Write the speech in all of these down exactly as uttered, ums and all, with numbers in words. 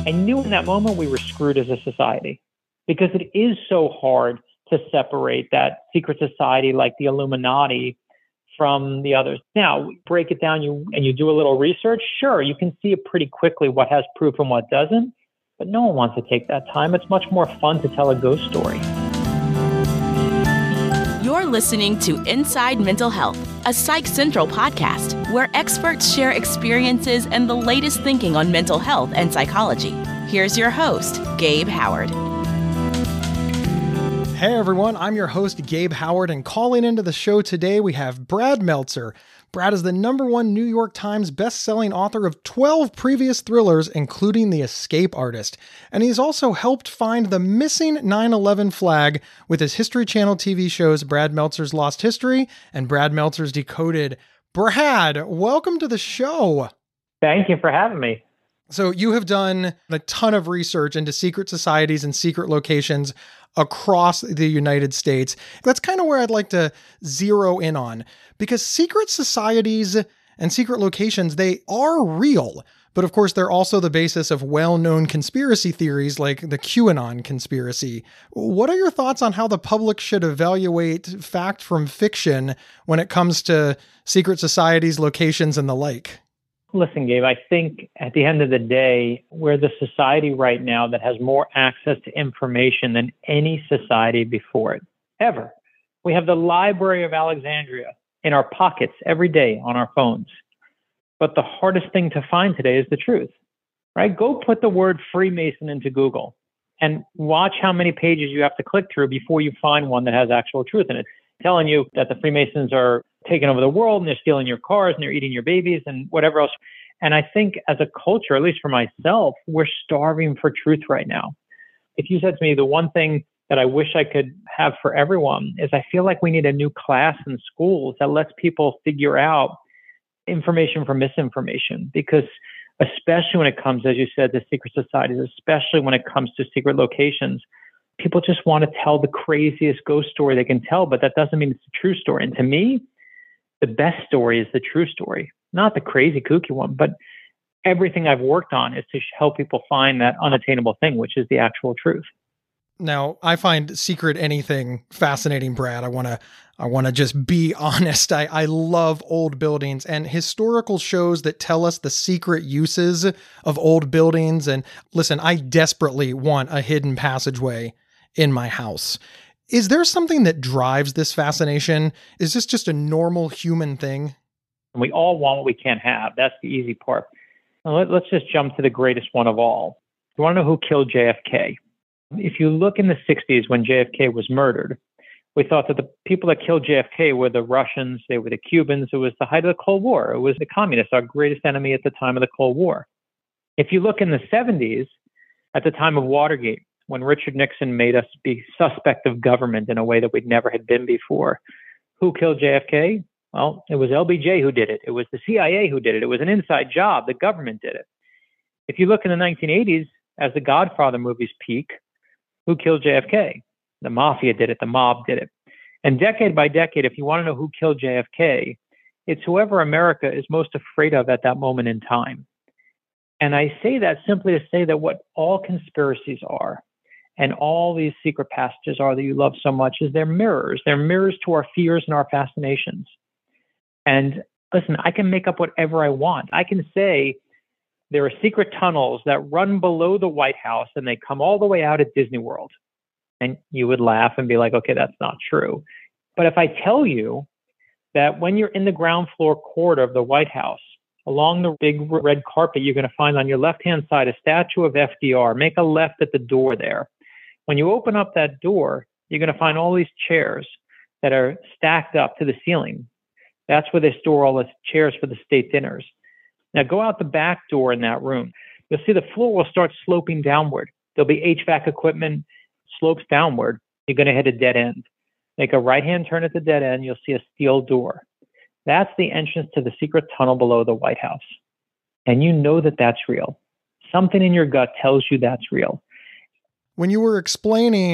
I knew in that moment we were screwed as a society because it is so hard to separate that secret society like the Illuminati from the others. Now, break it down you and you do a little research. Sure, you can see it pretty quickly what has proof and what doesn't, but no one wants to take that time. It's much more fun to tell a ghost story. You're listening to Inside Mental Health, a Psych Central podcast where experts share experiences and the latest thinking on mental health and psychology. Here's your host, Gabe Howard. Hey everyone, I'm your host, Gabe Howard, and calling into the show today, we have Brad Meltzer. Brad is the number one New York Times best-selling author of twelve previous thrillers, including The Escape Artist. And he's also helped find the missing nine eleven flag with his History Channel T V shows Brad Meltzer's Lost History and Brad Meltzer's Decoded. Brad, welcome to the show. Thank you for having me. So you have done a ton of research into secret societies and secret locations across the United States. That's kind of where I'd like to zero in on, because secret societies and secret locations, they are real. But of course, they're also the basis of well-known conspiracy theories like the QAnon conspiracy. What are your thoughts on how the public should evaluate fact from fiction when it comes to secret societies, locations, and the like? Listen, Gabe, I think at the end of the day, we're the society right now that has more access to information than any society before it, ever. We have the Library of Alexandria in our pockets every day on our phones. But the hardest thing to find today is the truth, right? Go put the word Freemason into Google and watch how many pages you have to click through before you find one that has actual truth in it, telling you that the Freemasons are taking over the world and they're stealing your cars and they're eating your babies and whatever else. And I think as a culture, at least for myself, we're starving for truth right now. If you said to me, the one thing that I wish I could have for everyone is I feel like we need a new class in schools that lets people figure out information from misinformation, because especially when it comes, as you said, to secret societies, especially when it comes to secret locations, people just want to tell the craziest ghost story they can tell, but that doesn't mean it's a true story. And to me, the best story is the true story, not the crazy, kooky one, but everything I've worked on is to help people find that unattainable thing, which is the actual truth. Now, I find Secret Anything fascinating, Brad. I want to I want to just be honest. I, I love old buildings and historical shows that tell us the secret uses of old buildings. And listen, I desperately want a hidden passageway in my house. Is there something that drives this fascination? Is this just a normal human thing? We all want what we can't have. That's the easy part. Now let, let's just jump to the greatest one of all. You want to know who killed J F K? If you look in the sixties when J F K was murdered, we thought that the people that killed J F K were the Russians, they were the Cubans. It was the height of the Cold War. It was the communists, our greatest enemy at the time of the Cold War. If you look in the seventies, at the time of Watergate, when Richard Nixon made us be suspect of government in a way that we'd never had been before, who killed J F K? Well, it was L B J who did it. It was the C I A who did it. It was an inside job. The government did it. If you look in the nineteen eighties, as the Godfather movies peak, who killed J F K? The mafia did it. The mob did it. And decade by decade, if you want to know who killed J F K, it's whoever America is most afraid of at that moment in time. And I say that simply to say that what all conspiracies are and all these secret passages are that you love so much is they're mirrors. They're mirrors to our fears and our fascinations. And listen, I can make up whatever I want. I can say there are secret tunnels that run below the White House and they come all the way out at Disney World. And you would laugh and be like, okay, that's not true. But if I tell you that when you're in the ground floor corridor of the White House, along the big red carpet, you're going to find on your left-hand side a statue of F D R. Make a left at the door there. When you open up that door, you're going to find all these chairs that are stacked up to the ceiling. That's where they store all the chairs for the state dinners. Now go out the back door in that room. You'll see the floor will start sloping downward. There'll be H V A C equipment, slopes downward. You're going to hit a dead end. Make a right-hand turn at the dead end. You'll see a steel door. That's the entrance to the secret tunnel below the White House. And you know that that's real. Something in your gut tells you that's real. When you were explaining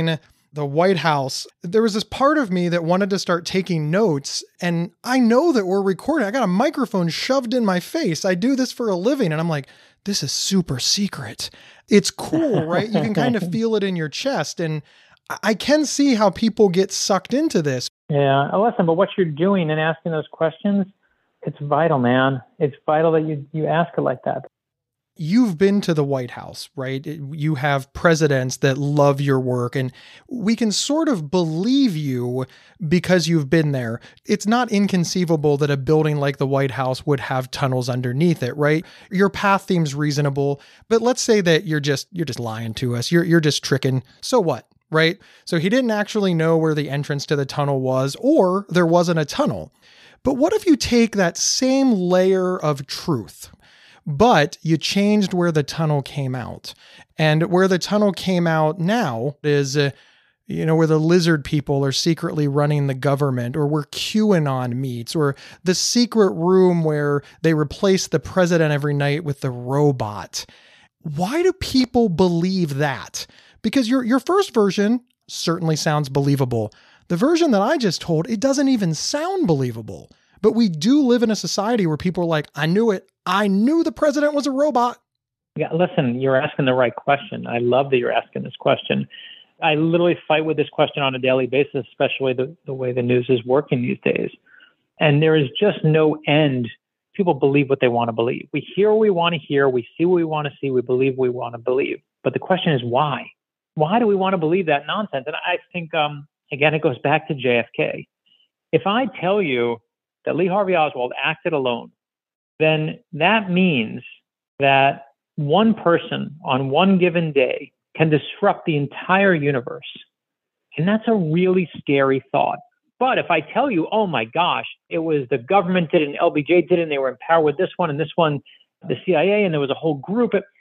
the White House, there was this part of me that wanted to start taking notes. And I know that we're recording. I got a microphone shoved in my face. I do this for a living. And I'm like, this is super secret. It's cool, right? You can kind of feel it in your chest. And I can see how people get sucked into this. Yeah. Listen, but what you're doing and asking those questions, it's vital, man. It's vital that you, you ask it like that. You've been to the White House, right? You have presidents that love your work, and we can sort of believe you because you've been there. It's not inconceivable that a building like the White House would have tunnels underneath it, right? Your path seems reasonable, but let's say that you're just you're just lying to us. You're you're just tricking. So what, right? So he didn't actually know where the entrance to the tunnel was, or there wasn't a tunnel. But what if you take that same layer of truth, but you changed where the tunnel came out? And where the tunnel came out now is, uh, you know, where the lizard people are secretly running the government, or where QAnon meets, or the secret room where they replace the president every night with the robot. Why do people believe that? Because your your first version certainly sounds believable. The version that I just told, it doesn't even sound believable. But we do live in a society where people are like, I knew it. I knew the president was a robot. Yeah, listen, you're asking the right question. I love that you're asking this question. I literally fight with this question on a daily basis, especially the, the way the news is working these days. And there is just no end. People believe what they want to believe. We hear what we want to hear. We see what we want to see. We believe what we want to believe. But the question is why? Why do we want to believe that nonsense? And I think, um, again, it goes back to J F K. If I tell you that Lee Harvey Oswald acted alone, then that means that one person on one given day can disrupt the entire universe. And that's a really scary thought. But if I tell you, oh my gosh, it was the government did it and L B J did it and they were in power with this one and this one, the C I A, and there was a whole group, it,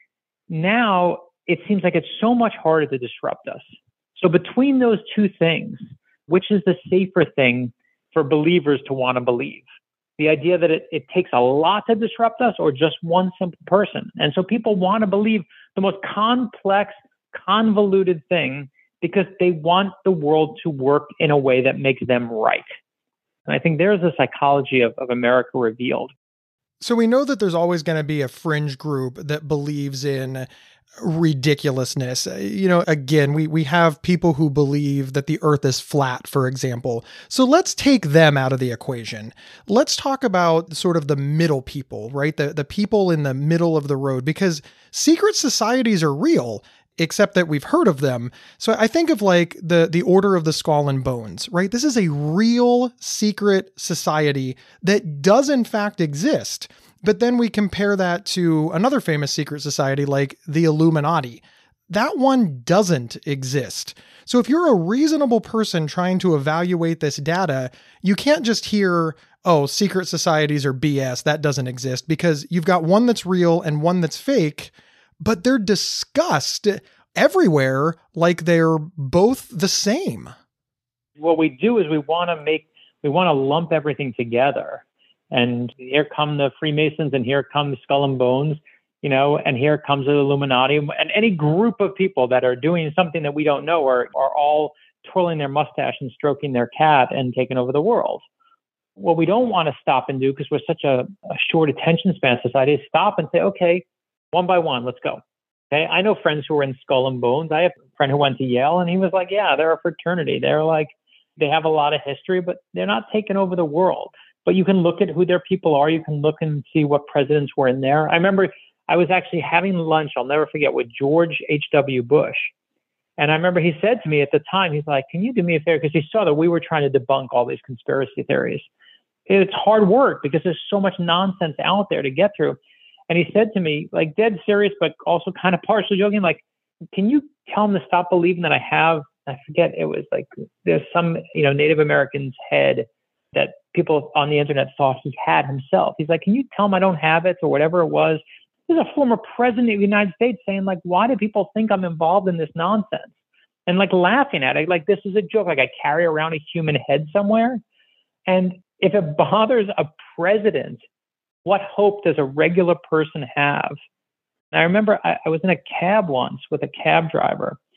now it seems like it's so much harder to disrupt us. So between those two things, which is the safer thing for believers to want to believe? The idea that it, it takes a lot to disrupt us, or just one simple person. And so people want to believe the most complex, convoluted thing because they want the world to work in a way that makes them right. And I think there's a psychology of, of America revealed. So we know that there's always going to be a fringe group that believes in ridiculousness. You know, again, we we have people who believe that the earth is flat, for example. So let's take them out of the equation. Let's talk about sort of the middle people, right? The the people in the middle of the road, because secret societies are real, except that we've heard of them. So I think of like the the Order of the Skull and Bones, right? This is a real secret society that does in fact exist. But then we compare that to another famous secret society like the Illuminati. That one doesn't exist. So if you're a reasonable person trying to evaluate this data, you can't just hear, oh, secret societies are B S, that doesn't exist, because you've got one that's real and one that's fake, but they're discussed everywhere like they're both the same. What we do is we want to make, we want to lump everything together. And here come the Freemasons, and here come the Skull and Bones, you know, and here comes the Illuminati, and any group of people that are doing something that we don't know are, are all twirling their mustache and stroking their cat and taking over the world. What we don't want to stop and do, because we're such a, a short attention span society, is stop and say, okay, one by one, let's go. Okay, I know friends who are in Skull and Bones. I have a friend who went to Yale, and he was like, yeah, they're a fraternity. They're like, they have a lot of history, but they're not taking over the world. But you can look at who their people are. You can look and see what presidents were in there. I remember I was actually having lunch, I'll never forget, with George H W Bush. And I remember he said to me at the time, he's like, can you do me a favor? Because he saw that we were trying to debunk all these conspiracy theories. It's hard work because there's so much nonsense out there to get through. And he said to me, like dead serious, but also kind of partially joking, like, can you tell him to stop believing that I have, I forget, it was like, there's some, you know, Native American's head that people on the internet thought he had himself. He's like, can you tell him I don't have it, or whatever it was? There's a former president of the United States saying, like, why do people think I'm involved in this nonsense? And like laughing at it, like, this is a joke. Like, I carry around a human head somewhere. And if it bothers a president, what hope does a regular person have? And I remember I, I was in a cab once with a cab driver,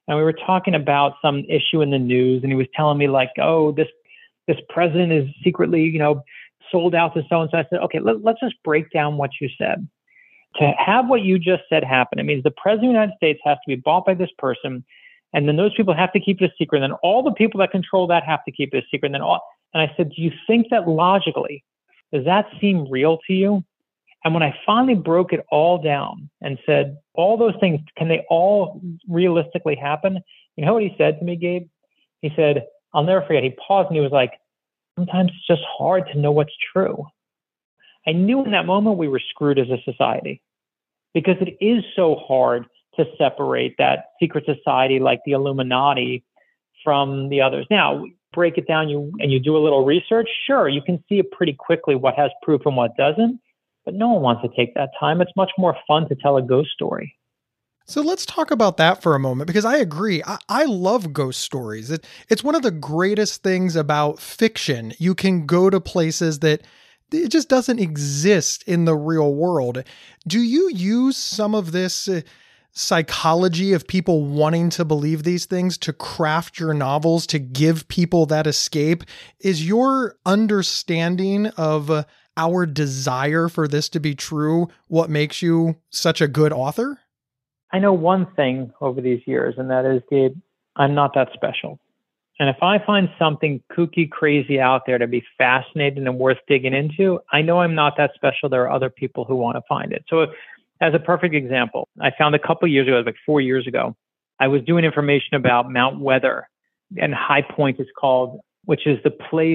And we were talking about some issue in the news, and he was telling me like, oh, this this president is secretly, you know, sold out to so-and-so. I said, okay, let, let's just break down what you said. To have what you just said happen, it means the president of the United States has to be bought by this person, and then those people have to keep it a secret, and then all the people that control that have to keep it a secret. And then all, and I said, do you think that logically, does that seem real to you? And when I finally broke it all down and said, all those things, can they all realistically happen? You know what he said to me, Gabe? He said, I'll never forget. He paused and he was like, sometimes it's just hard to know what's true. I knew in that moment we were screwed as a society, because it is so hard to separate that secret society like the Illuminati from the others. Now, break it down you and you do a little research. Sure, you can see it pretty quickly what has proof and what doesn't. But no one wants to take that time. It's much more fun to tell a ghost story. So let's talk about that for a moment, because I agree. I, I love ghost stories. It, it's one of the greatest things about fiction. You can go to places that it just doesn't exist in the real world. Do you use some of this uh, psychology of people wanting to believe these things to craft your novels, to give people that escape? Is your understanding of uh, our desire for this to be true what makes you such a good author? I know one thing over these years, and that is, Gabe, I'm not that special. And if I find something kooky, crazy out there to be fascinating and worth digging into, I know I'm not that special. There are other people who want to find it. So as a perfect example, I found a couple of years ago, like four years ago, I was doing information about Mount Weather, and High Point is called, which is the place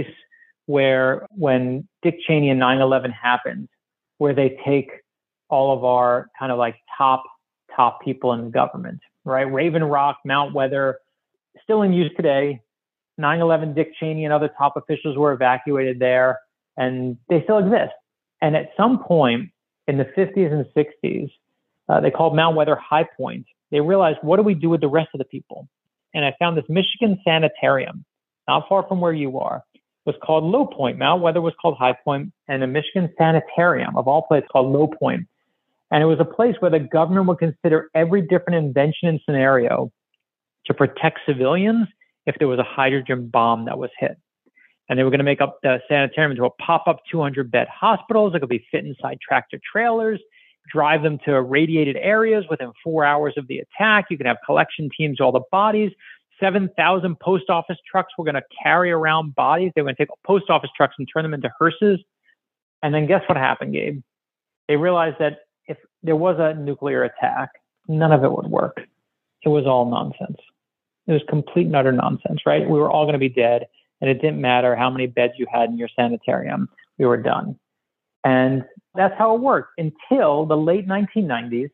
where when Dick Cheney and nine eleven happened, where they take all of our kind of like top, top people in the government, right? Raven Rock, Mount Weather, still in use today. nine eleven, Dick Cheney and other top officials were evacuated there, and they still exist. And at some point in the fifties and sixties, uh, they called Mount Weather High Point. They realized, what do we do with the rest of the people? And I found this Michigan sanitarium, not far from where you are, was called Low Point. Mount Weather was called High Point, and a Michigan sanitarium of all places called Low Point. And it was a place where the government would consider every different invention and scenario to protect civilians if there was a hydrogen bomb that was hit. And they were going to make up the sanitarium into a pop-up two hundred bed hospitals that could be fit inside tractor trailers, drive them to irradiated areas within four hours of the attack. You could have collection teams, all the bodies. seven thousand post office trucks were going to carry around bodies. They were going to take post office trucks and turn them into hearses. And then guess what happened, Gabe? They realized that if there was a nuclear attack, none of it would work. It was all nonsense. It was complete and utter nonsense, right? We were all going to be dead, and it didn't matter how many beds you had in your sanitarium. We were done. And that's how it worked until the late nineteen nineties.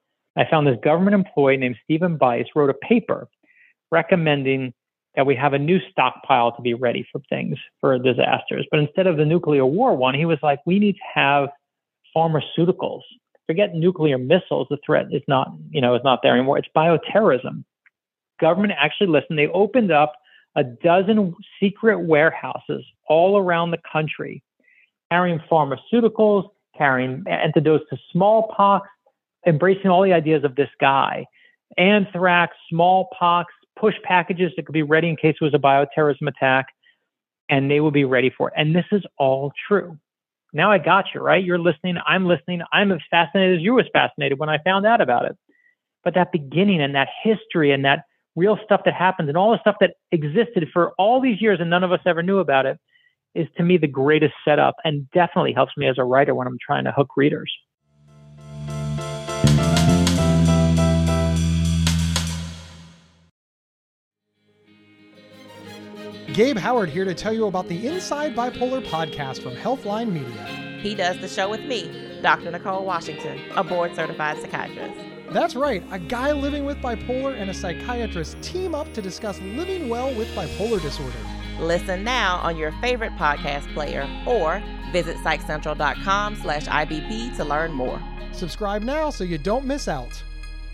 I found this government employee named Stephen Bice wrote a paper recommending that we have a new stockpile to be ready for things, for disasters. But instead of the nuclear war one, he was like, we need to have pharmaceuticals. Forget nuclear missiles. The threat is not, you know, is not there anymore. It's bioterrorism. Government actually listened. They opened up a dozen secret warehouses all around the country, carrying pharmaceuticals, carrying antidotes to smallpox, embracing all the ideas of this guy. Anthrax, smallpox, push packages that could be ready in case it was a bioterrorism attack, and they would be ready for it. And this is all true. Now I got you, right? You're listening. I'm listening. I'm as fascinated as you was fascinated when I found out about it. But that beginning and that history and that real stuff that happens and all the stuff that existed for all these years and none of us ever knew about it is, to me, the greatest setup, and definitely helps me as a writer when I'm trying to hook readers. Gabe Howard here to tell you about the Inside Bipolar podcast from Healthline Media. He does the show with me, Doctor Nicole Washington, a board-certified psychiatrist. That's right. A guy living with bipolar and a psychiatrist team up to discuss living well with bipolar disorder. Listen now on your favorite podcast player or visit psychcentral.com slash IBP to learn more. Subscribe now so you don't miss out.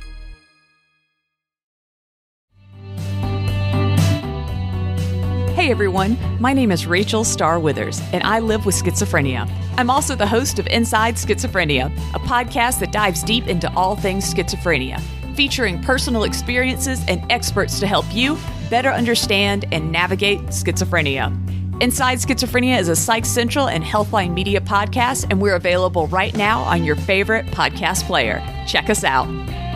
Hey everyone, my name is Rachel Starr Withers, and I live with schizophrenia. I'm also the host of Inside Schizophrenia, a podcast that dives deep into all things schizophrenia. featuring personal experiences and experts to help you better understand and navigate schizophrenia. Inside Schizophrenia is a Psych Central and Healthline Media podcast, and we're available right now on your favorite podcast player. Check us out.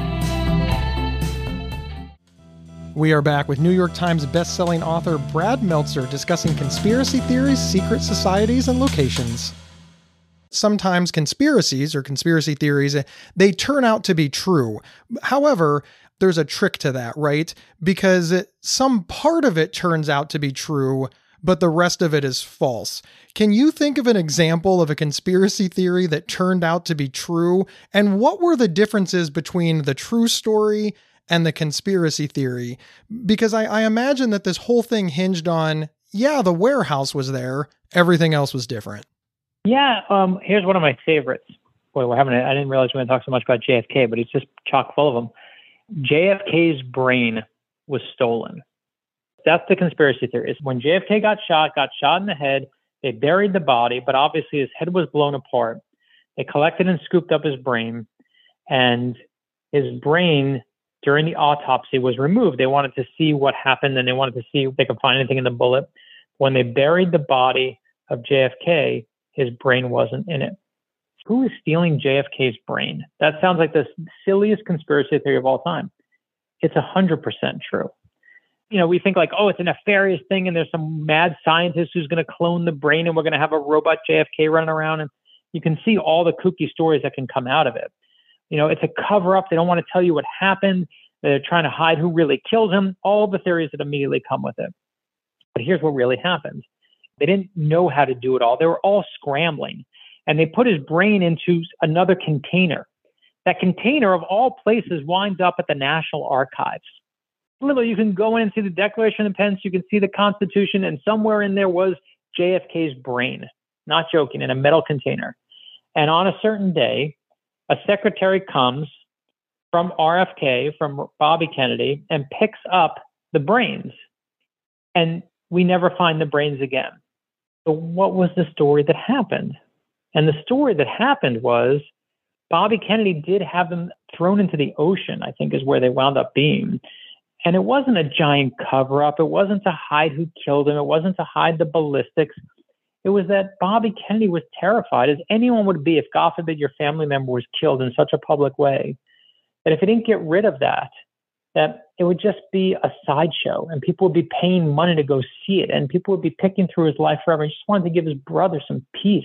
We are back with New York Times bestselling author Brad Meltzer discussing conspiracy theories, secret societies, and locations. Sometimes conspiracies or conspiracy theories, they turn out to be true. However, there's a trick to that, right? Because some part of it turns out to be true, but the rest of it is false. Can you think of an example of a conspiracy theory that turned out to be true? And what were the differences between the true story and the conspiracy theory? Because I, I imagine that this whole thing hinged on, yeah, the warehouse was there, everything else was different. Yeah, um, here's one of my favorites. Boy, we're having a, I didn't realize we were going to talk so much about J F K, but he's just chock full of them. J F K's brain was stolen. That's the conspiracy theory. When J F K got shot, got shot in the head, they buried the body, but obviously his head was blown apart. They collected and scooped up his brain, and his brain during the autopsy was removed. They wanted to see what happened, and they wanted to see if they could find anything in the bullet. When they buried the body of J F K, his brain wasn't in it. Who is stealing J F K's brain? That sounds like the silliest conspiracy theory of all time. It's one hundred percent true. You know, we think like, oh, it's a nefarious thing and there's some mad scientist who's going to clone the brain and we're going to have a robot J F K running around. And you can see all the kooky stories that can come out of it. You know, it's a cover-up. They don't want to tell you what happened. They're trying to hide who really killed him. All the theories that immediately come with it. But here's what really happened. They didn't know how to do it all. They were all scrambling. And they put his brain into another container. That container, of all places, winds up at the National Archives. Literally, you can go in and see the Declaration of Independence. You can see the Constitution. And somewhere in there was J F K's brain. Not joking, in a metal container. And on a certain day, a secretary comes from R F K, from Bobby Kennedy, and picks up the brains. And we never find the brains again. So what was the story that happened? And the story that happened was Bobby Kennedy did have them thrown into the ocean, I think is where they wound up being. And it wasn't a giant cover-up. It wasn't to hide who killed him. It wasn't to hide the ballistics. It was that Bobby Kennedy was terrified, as anyone would be if, God forbid, your family member was killed in such a public way, that if he didn't get rid of that, that it would just be a sideshow and people would be paying money to go see it and people would be picking through his life forever. He just wanted to give his brother some peace.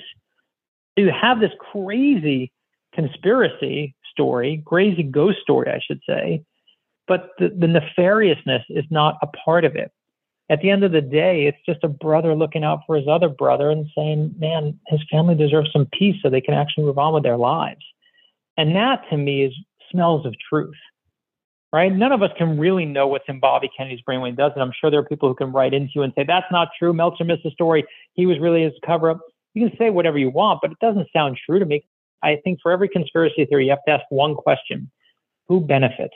So you have this crazy conspiracy story, crazy ghost story, I should say, but the, the nefariousness is not a part of it. At the end of the day, it's just a brother looking out for his other brother and saying, man, his family deserves some peace so they can actually move on with their lives. And that, to me, is smells of truth. Right? None of us can really know what's in Bobby Kennedy's brain when he does it. I'm sure there are people who can write into you and say, that's not true. Meltzer missed the story. He was really his cover-up. You can say whatever you want, but it doesn't sound true to me. I think for every conspiracy theory, you have to ask one question. Who benefits?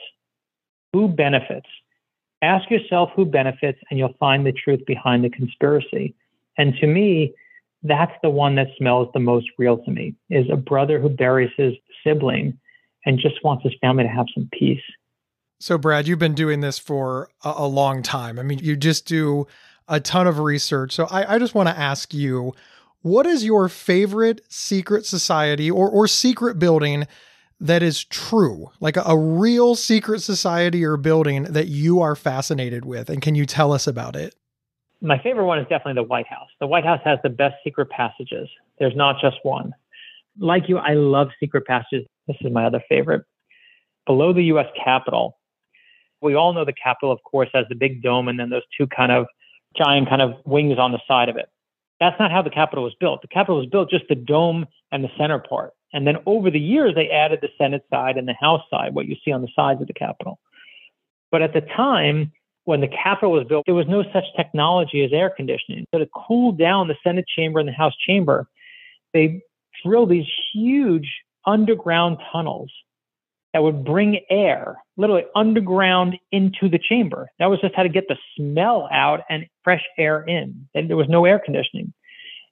Who benefits? Ask yourself who benefits, and you'll find the truth behind the conspiracy. And to me, that's the one that smells the most real to me, is a brother who buries his sibling and just wants his family to have some peace. So, Brad, you've been doing this for a, a long time. I mean, you just do a ton of research. So I, I just want to ask you, what is your favorite secret society or, or secret building that is true? Like a, a real secret society or building that you are fascinated with? And can you tell us about it? My favorite one is definitely the White House. The White House has the best secret passages. There's not just one. Like you, I love secret passages. This is my other favorite. Below the U S Capitol, we all know the Capitol, of course, has the big dome and then those two kind of giant kind of wings on the side of it. That's not how the Capitol was built. The Capitol was built just the dome and the center part. And then over the years, they added the Senate side and the House side, what you see on the sides of the Capitol. But at the time, when the Capitol was built, there was no such technology as air conditioning. So to cool down the Senate chamber and the House chamber, they drilled these huge underground tunnels that would bring air literally underground into the chamber. That was just how to get the smell out and fresh air in. And there was no air conditioning.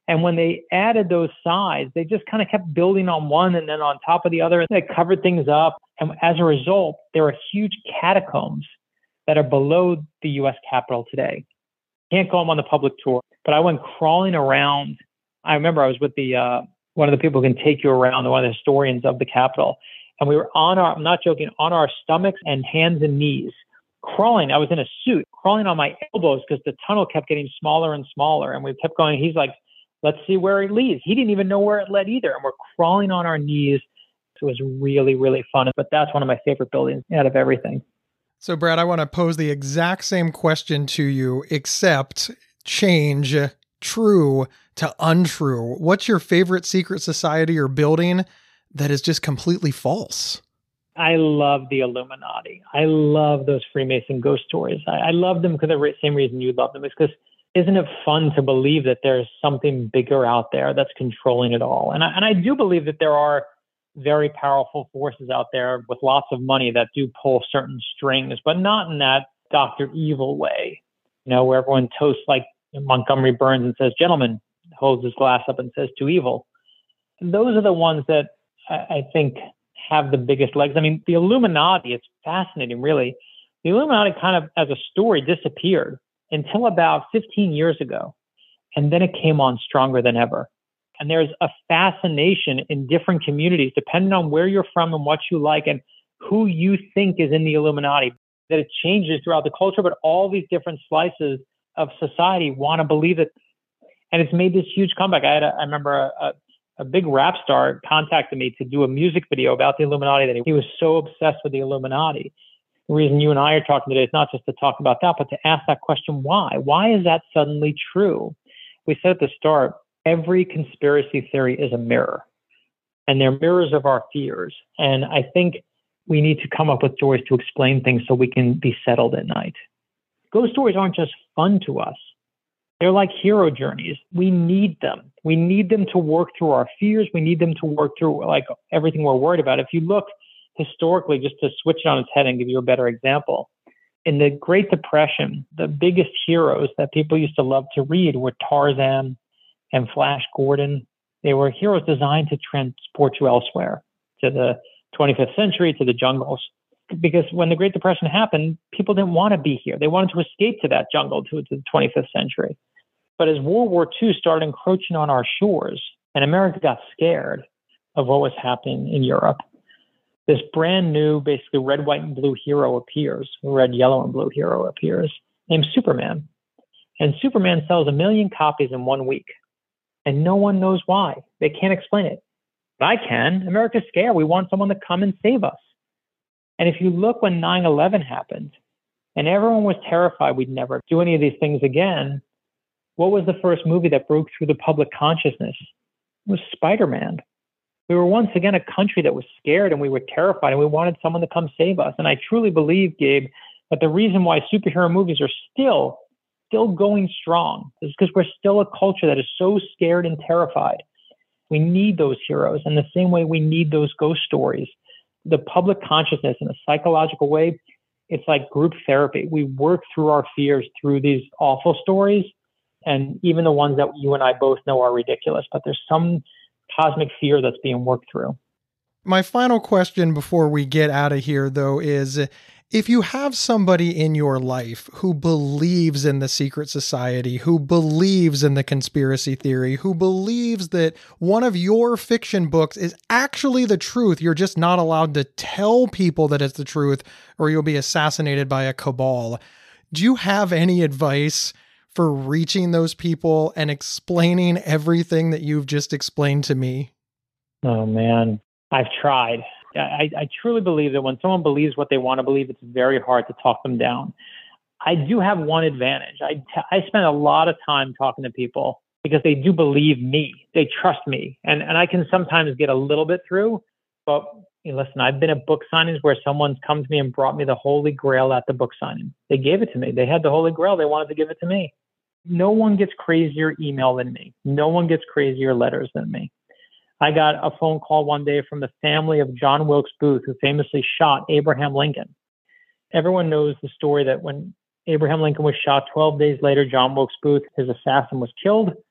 And when they added those sides, they just kind of kept building on one and then on top of the other. And they covered things up. And as a result, there are huge catacombs that are below the U S Capitol today. Can't go on the public tour, but I went crawling around. I remember I was with the uh, one of the people who can take you around, one of the historians of the Capitol. And we were on our, I'm not joking, on our stomachs and hands and knees, crawling. I was in a suit, crawling on my elbows because the tunnel kept getting smaller and smaller. And we kept going. He's like, let's see where it leads. He didn't even know where it led either. And we're crawling on our knees. It was really, really fun. But that's one of my favorite buildings out of everything. So, Brad, I want to pose the exact same question to you, except change true to untrue. What's your favorite secret society or building that is just completely false? I love the Illuminati. I love those Freemason ghost stories. I, I love them for the same reason you love them. It's because isn't it fun to believe that there's something bigger out there that's controlling it all? And I, and I do believe that there are very powerful forces out there with lots of money that do pull certain strings, but not in that Doctor Evil way, you know, where everyone toasts like Montgomery Burns and says, gentlemen, holds his glass up and says, to evil. Those are the ones that I, I think have the biggest legs. I mean, the Illuminati, it's fascinating, really. The Illuminati kind of, as a story, disappeared until about fifteen years ago. And then it came on stronger than ever. And there's a fascination in different communities, depending on where you're from and what you like and who you think is in the Illuminati, that it changes throughout the culture, but all these different slices of society want to believe it. And it's made this huge comeback. I had a, I remember a, a, a big rap star contacted me to do a music video about the Illuminati, that he, he was so obsessed with the Illuminati. The reason you and I are talking today is not just to talk about that, but to ask that question, why? Why is that suddenly true? We said at the start, every conspiracy theory is a mirror, and they're mirrors of our fears. And I think we need to come up with stories to explain things so we can be settled at night. Ghost stories aren't just fun to us. They're like hero journeys. We need them. We need them to work through our fears. We need them to work through like everything we're worried about. If you look historically, just to switch it on its head and give you a better example, in the Great Depression, the biggest heroes that people used to love to read were Tarzan and Flash Gordon. They were heroes designed to transport you elsewhere, to the twenty-fifth century, to the jungles. Because when the Great Depression happened, people didn't want to be here. They wanted to escape to that jungle, to, to the twenty-fifth century. But as World War Two started encroaching on our shores, and America got scared of what was happening in Europe, this brand new, basically red, white, and blue hero appears, red, yellow, and blue hero appears, named Superman. And Superman sells a million copies in one week. And no one knows why. They can't explain it. But I can. America's scared. We want someone to come and save us. And if you look when nine eleven happened, and everyone was terrified we'd never do any of these things again, what was the first movie that broke through the public consciousness? It was Spider-Man. We were once again a country that was scared and we were terrified and we wanted someone to come save us. And I truly believe, Gabe, that the reason why superhero movies are still, still going strong is because we're still a culture that is so scared and terrified. We need those heroes in the same way we need those ghost stories. The public consciousness in a psychological way, it's like group therapy. We work through our fears through these awful stories, and even the ones that you and I both know are ridiculous, but there's some cosmic fear that's being worked through. My final question before we get out of here, though, is if you have somebody in your life who believes in the secret society, who believes in the conspiracy theory, who believes that one of your fiction books is actually the truth, you're just not allowed to tell people that it's the truth or you'll be assassinated by a cabal, do you have any advice for reaching those people and explaining everything that you've just explained to me? Oh, man, I've tried. I, I truly believe that when someone believes what they want to believe, it's very hard to talk them down. I do have one advantage. I, t- I spend a lot of time talking to people because they do believe me. They trust me. And, and I can sometimes get a little bit through. But you know, listen, I've been at book signings where someone's come to me and brought me the Holy Grail at the book signing. They gave it to me. They had the Holy Grail. They wanted to give it to me. No one gets crazier email than me. No one gets crazier letters than me. I got a phone call one day from the family of John Wilkes Booth, who famously shot Abraham Lincoln. Everyone knows the story that when Abraham Lincoln was shot, twelve days later, John Wilkes Booth, his assassin, was killed.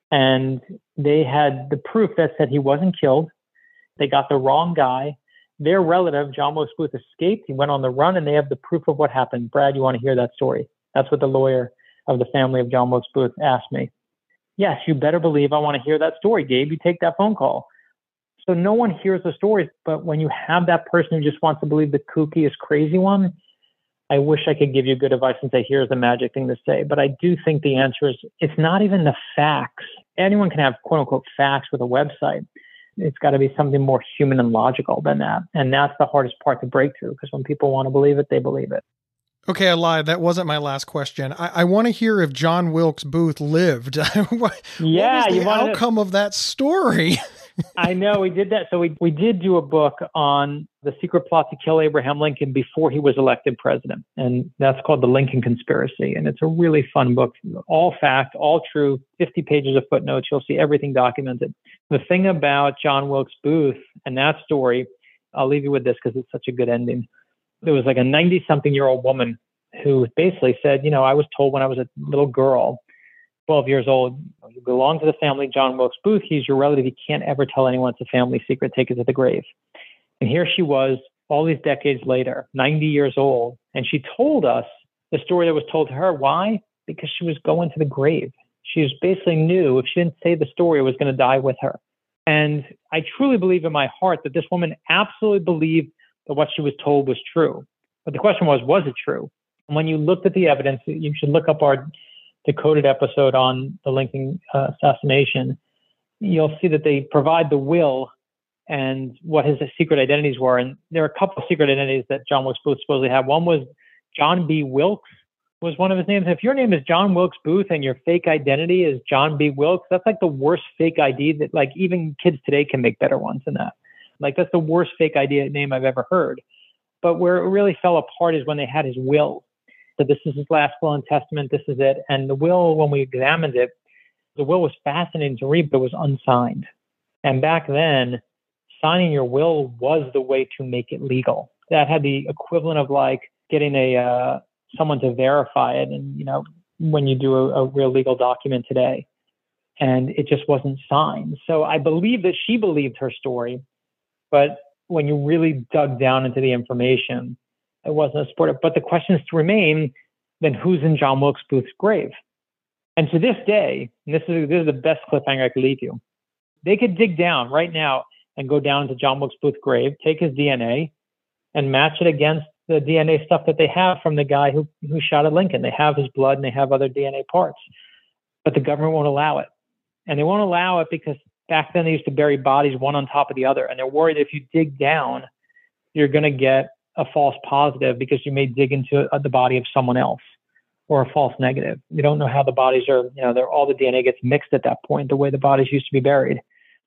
And they had the proof that said he wasn't killed. They got the wrong guy. Their relative, John Wilkes Booth, escaped. He went on the run, and they have the proof of what happened. Brad, you want to hear that story? That's what the lawyer of the family of John Wilkes Booth asked me. Yes, you better believe I want to hear that story, Gabe. You take that phone call. So no one hears the stories, but when you have that person who just wants to believe the kookiest, crazy one, I wish I could give you good advice and say, here's the magic thing to say. But I do think the answer is, it's not even the facts. Anyone can have quote unquote facts with a website. It's got to be something more human and logical than that. And that's the hardest part to break through, because when people want to believe it, they believe it. Okay, I lied. That wasn't my last question. I, I want to hear if John Wilkes Booth lived. what, yeah, what was the you outcome to... of that story? I know we did that. So we, we did do a book on the secret plot to kill Abraham Lincoln before he was elected president. And that's called The Lincoln Conspiracy. And it's a really fun book, all fact, all true, fifty pages of footnotes. You'll see everything documented. The thing about John Wilkes Booth and that story, I'll leave you with this because it's such a good ending. There was like a ninety-something-year-old woman who basically said, you know, I was told when I was a little girl, twelve years old, you belong to the family John Wilkes Booth. He's your relative. You can't ever tell anyone it's a family secret. Take it to the grave. And here she was all these decades later, ninety years old. And she told us the story that was told to her. Why? Because she was going to the grave. She was basically knew if she didn't say the story, it was going to die with her. And I truly believe in my heart that this woman absolutely believed that what she was told was true. But the question was, was it true? And when you looked at the evidence, you should look up our Decoded episode on the Lincoln uh, assassination. You'll see that they provide the will and what his secret identities were. And there are a couple of secret identities that John Wilkes Booth supposedly had. One was John B. Wilkes was one of his names. If your name is John Wilkes Booth and your fake identity is John B. Wilkes, that's like the worst fake I D that like even kids today can make better ones than that. Like that's the worst fake I D name I've ever heard. But where it really fell apart is when they had his will. So this is his last will and testament. This is it. And the will, when we examined it, the will was fascinating to read, but it was unsigned. And back then, signing your will was the way to make it legal. That had the equivalent of like getting a uh, someone to verify it. And, you know, when you do a, a real legal document today, and it just wasn't signed. So I believe that she believed her story, but when you really dug down into the information, it wasn't a sport. But the questions to remain, then who's in John Wilkes Booth's grave? And to this day, and this is, this is the best cliffhanger I could leave you, they could dig down right now and go down to John Wilkes Booth's grave, take his D N A, and match it against the D N A stuff that they have from the guy who, who shot at Lincoln. They have his blood and they have other D N A parts. But the government won't allow it. And they won't allow it because back then they used to bury bodies one on top of the other. And they're worried if you dig down, you're going to get a false positive because you may dig into the body of someone else, or a false negative. You don't know how the bodies are, you know, they're, all the D N A gets mixed at that point, the way the bodies used to be buried.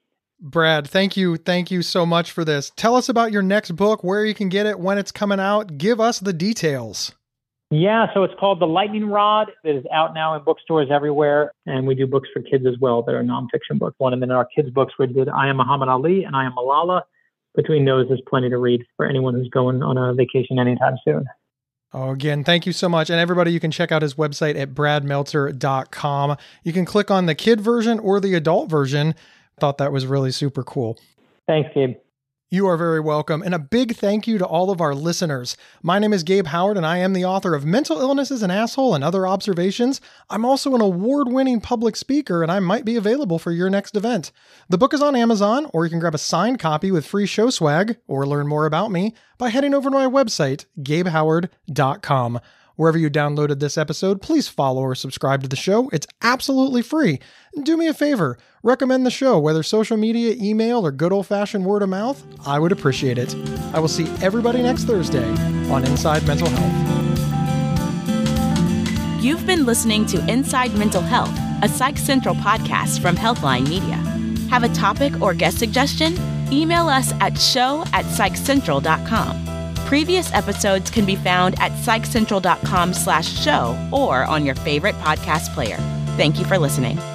Brad, thank you. Thank you so much for this. Tell us about your next book, where you can get it, when it's coming out. Give us the details. Yeah, so it's called The Lightning Rod. It is out now in bookstores everywhere. And we do books for kids as well that are nonfiction books. One of them in our kids' books, we did I Am Muhammad Ali and I Am Malala. Between those, there's plenty to read for anyone who's going on a vacation anytime soon. Oh, again, thank you so much. And everybody, you can check out his website at brad meltzer dot com. You can click on the kid version or the adult version. Thought that was really super cool. Thanks, Gabe. You are very welcome. And a big thank you to all of our listeners. My name is Gabe Howard, and I am the author of Mental Illness is an Asshole and Other Observations. I'm also an award-winning public speaker, and I might be available for your next event. The book is on Amazon, or you can grab a signed copy with free show swag, or learn more about me by heading over to my website, gabe howard dot com. Wherever you downloaded this episode, please follow or subscribe to the show. It's absolutely free. Do me a favor, recommend the show, whether social media, email, or good old-fashioned word of mouth. I would appreciate it. I will see everybody next Thursday on Inside Mental Health. You've been listening to Inside Mental Health, a Psych Central podcast from Healthline Media. Have a topic or guest suggestion? Email us at show at psych central dot com. Previous episodes can be found at psych central dot com slash show or on your favorite podcast player. Thank you for listening.